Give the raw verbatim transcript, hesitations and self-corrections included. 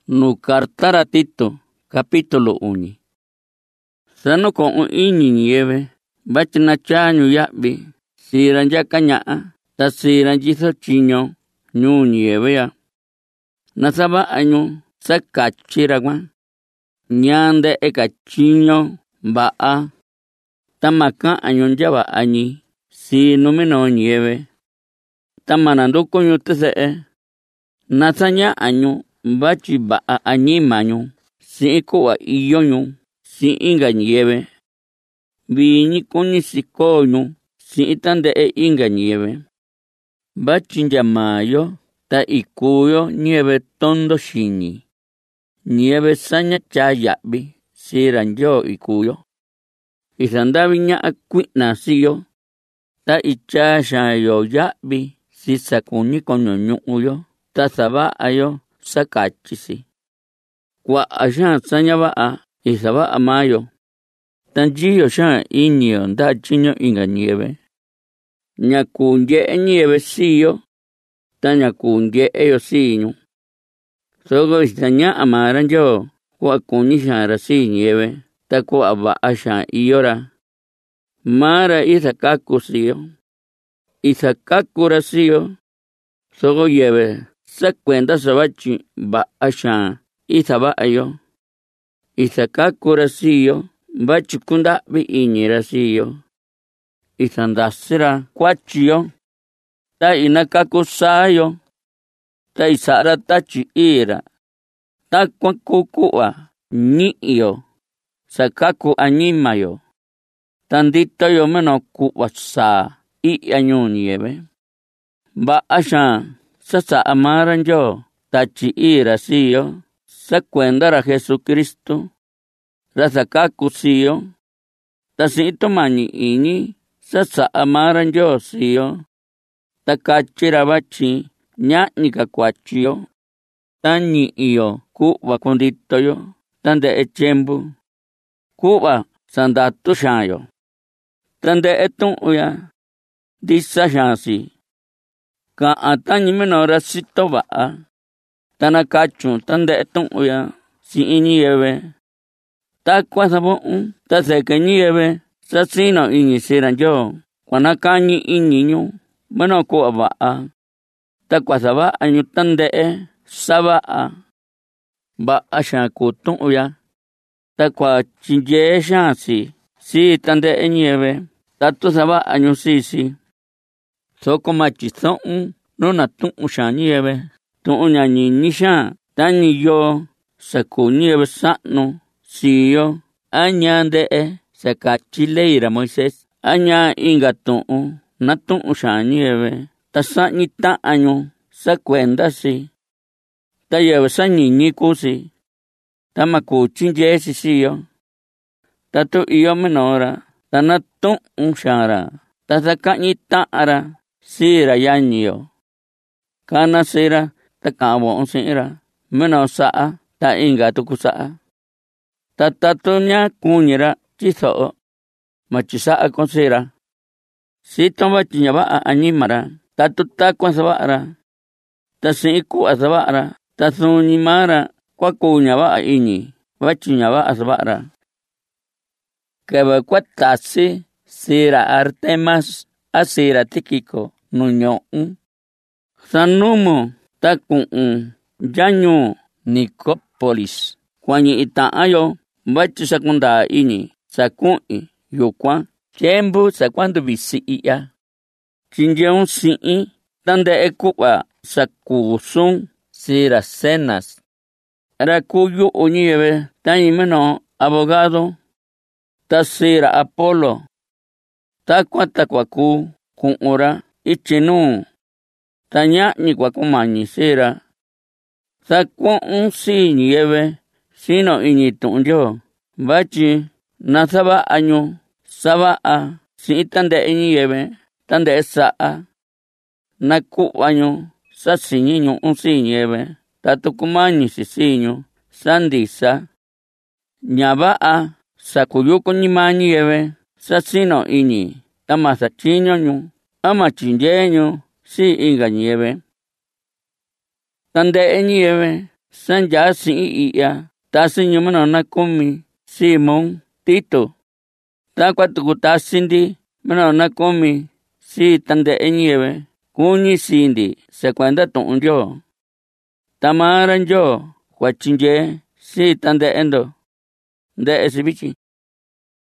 Nu carta ra Tito, capítulo uno. Sano con iñi ñiyeve, bachi na chañu ya'vi, sira nyaka ña'a, ta sira nyiso chiño, ñu ñiyeve ya. Nasaba añu, sakachira guan, ñande eka chiño, ba'a, tamaka añu nyaba añi, si numino ñiyeve, tamananduko ñu tese'e, nasaña añu, bachi ba'a añimañu, si ku'a iyoñu, si inga ñiyeve, viñi kuñi sikoñu, si tande'e inga ñiyeve, bachi nyamayo, ta ikuyo ñiyeve tondo xiñi, ñiyeve saña chaya'vi, sira nyo ikuyo, isandavi ña'a kui'na siyo, ta icha xayo ya'vi, si sakuñi koño ñu'uyo, ta saba'ayo sakachisi. Kua'a xan saña ba'a isaba'a mayo, tanyiyo xan iñiyo nda chiño inga ñiyeve, ñaku nye'e ñiyeve siyo, ta ñaku nye'eyo siñu. Sogo isaña'a mara nyo ku'a kuñi xanra si ñiyeve, ta ku'a ba'a xan iyora, mara isakaku siyo, isakakura siyo, sogo yeve sakuenda sabachi ba'a xan isaba'ayo, isakakura siyo, bachi kunda'vi iñira siyo, isandasira kuachiyo, ta inakaku sayo, ta isa'ra tachi ira, ta kuaku ku'a ñi'iyo, sakaku añimayo, ta nditoyo meno ku'a sa i'ya ñuu ñiyeve, ba'a xan sasa'a mara nyo tachi ira siyo, sakuendara Jesucristo, ra sakaku siyo, ta si'i tumañi iñi sasa'a mara nyo siyo, ta kachira bachi ña'ñika kuachiyo, ta ñi'iyo ku'va kunditoyo, ta nde'e tyembu, ku'va sandatu xaanyo, ta nde'e tu'uya ndisa xaansi, ka'an tañi minora sito va'a, ta nakachun ta nde'e tu'uya si'i ñiyeve, takua savu'un ta seke ñiyeve sasino iñi sira nyo, kuanakañi iñiñu, meno ku'a va'a, ta kuasaba'añu ta nde'e saba'a, ba'a xan kutu'uya, ta kua chinyee xaansi si ta nde'e ñiyeve, tatu saba'añu sisi, soko machiso'un nuna tu'un xan ñiyeve, tu'un ña ñiñi xan tañi yo saku ñiyeve sa'nu siyo, aña nde'e sakachi leira Moisés, aña inga tu'un na tu'un xan ñiyeve, ta sa'ñi ta'añu sakuendasi, ta yeve sañiñi kusi, ta maku chinyeesi siyo, ta tu iyo minora, ta na tu'un xanra, ta saka'ñi ta'ara sira yañiyo, kana sira ta ka'an si'ira, meno sa'a ta inga tuku sa'a, ta tatuña kuñira chiso'o, machisa'a kon sira, sito bachi ña ba'a añimara, tatu takua saba'ara, ta si'i ku'a saba'ara, ta suñi mara kuaku ña ba'a iñi, bachi ña ba'a saba'ara. Keve kuatasi sira Artemas a sira Tíquico nuño'un, sanumu ta ku'un yañu Nicópolis, kuañi ita'ayo bachi sakunda iñi saku'i yukuan tyembu sakuandu visi'iya, chinyeun si'i ta nde'e ku'va sakusun sira Zenas, ra kuyu'u ñiyeve tañi meno abogado, ta sira Apolo, takua ta kuaku ku'ura ichinu, ta ña'ñi kuakumañi sira, saku'un si ñiyeve sino iñi tu'un Nyo, bachi nasaba'añu saba'a si'i ta nde'e ñiyeve, ta nde'e sa'a, naku'vañu sasiñi ñu'un si ñiyeve, ta tukumañi si siñu sandisa, ña ba'a sakuyukuñi maa ñiyeve sasino iñi, ta masachiñoñu, ama chinyeñu si inga ñiyeve, ta nde'e ñiyeve Sanyaa si'in i'ya tasi ñumana na kumi Simón Tito. Takua tuku tasi ndi mana na kumi si tande'e ñiyɨvɨ kuñi sii ndi sa kuenda tu'un Nyoo. Tamara Nyoo kuatyindyee si tande'e ndo. Nde'e si vityin.